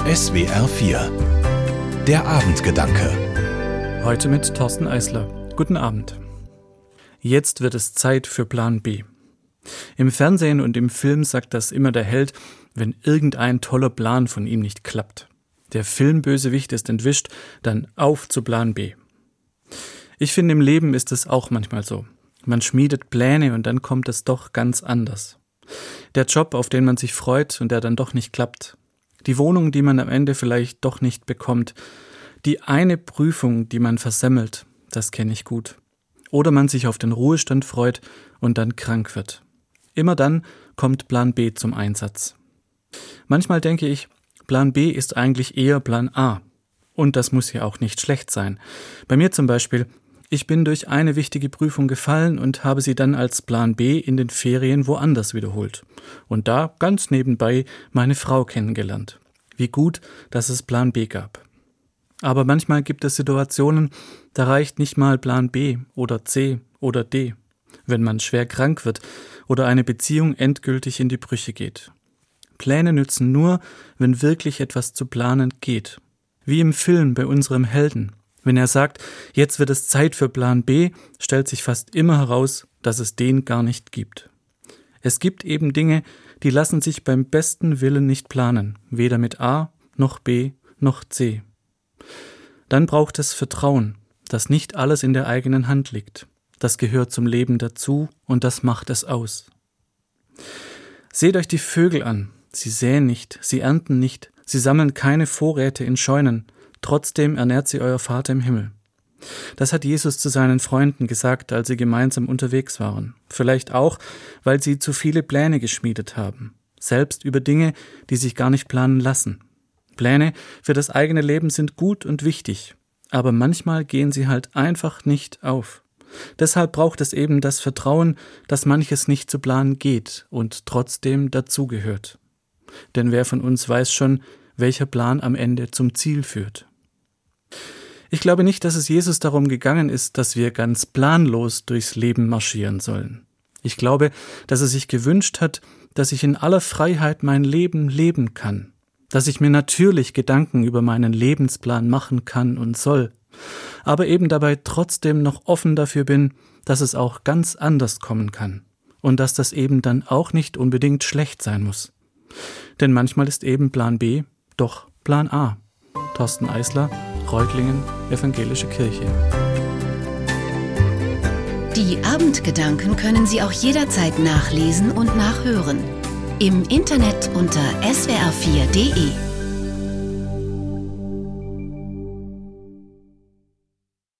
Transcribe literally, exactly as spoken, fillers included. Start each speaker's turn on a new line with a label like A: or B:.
A: S W R vier. Der Abendgedanke.
B: Heute mit Thorsten Eisler. Guten Abend. Jetzt wird es Zeit für Plan B. Im Fernsehen und im Film sagt das immer der Held, wenn irgendein toller Plan von ihm nicht klappt. Der Filmbösewicht ist entwischt, dann auf zu Plan B. Ich finde, im Leben ist es auch manchmal so. Man schmiedet Pläne und dann kommt es doch ganz anders. Der Job, auf den man sich freut und der dann doch nicht klappt. Die Wohnung, die man am Ende vielleicht doch nicht bekommt. Die eine Prüfung, die man versemmelt, das kenne ich gut. Oder man sich auf den Ruhestand freut und dann krank wird. Immer dann kommt Plan B zum Einsatz. Manchmal denke ich, Plan B ist eigentlich eher Plan A. Und das muss ja auch nicht schlecht sein. Bei mir zum Beispiel, ich bin durch eine wichtige Prüfung gefallen und habe sie dann als Plan B in den Ferien woanders wiederholt. Und da ganz nebenbei meine Frau kennengelernt. Wie gut, dass es Plan B gab. Aber manchmal gibt es Situationen, da reicht nicht mal Plan B oder C oder D, wenn man schwer krank wird oder eine Beziehung endgültig in die Brüche geht. Pläne nützen nur, wenn wirklich etwas zu planen geht. Wie im Film bei unserem Helden. Wenn er sagt, jetzt wird es Zeit für Plan B, stellt sich fast immer heraus, dass es den gar nicht gibt. Es gibt eben Dinge, die lassen sich beim besten Willen nicht planen, weder mit A, noch B, noch C. Dann braucht es Vertrauen, dass nicht alles in der eigenen Hand liegt. Das gehört zum Leben dazu und das macht es aus. Seht euch die Vögel an. Sie säen nicht, sie ernten nicht, sie sammeln keine Vorräte in Scheunen. Trotzdem ernährt sie euer Vater im Himmel. Das hat Jesus zu seinen Freunden gesagt, als sie gemeinsam unterwegs waren. Vielleicht auch, weil sie zu viele Pläne geschmiedet haben. Selbst über Dinge, die sich gar nicht planen lassen. Pläne für das eigene Leben sind gut und wichtig. Aber manchmal gehen sie halt einfach nicht auf. Deshalb braucht es eben das Vertrauen, dass manches nicht zu planen geht und trotzdem dazugehört. Denn wer von uns weiß schon, welcher Plan am Ende zum Ziel führt. Ich glaube nicht, dass es Jesus darum gegangen ist, dass wir ganz planlos durchs Leben marschieren sollen. Ich glaube, dass er sich gewünscht hat, dass ich in aller Freiheit mein Leben leben kann, dass ich mir natürlich Gedanken über meinen Lebensplan machen kann und soll, aber eben dabei trotzdem noch offen dafür bin, dass es auch ganz anders kommen kann und dass das eben dann auch nicht unbedingt schlecht sein muss. Denn manchmal ist eben Plan B doch Plan A. Thorsten Eisler, Reutlingen, Evangelische Kirche.
C: Die Abendgedanken können Sie auch jederzeit nachlesen und nachhören. Im Internet unter s w r vier punkt d e.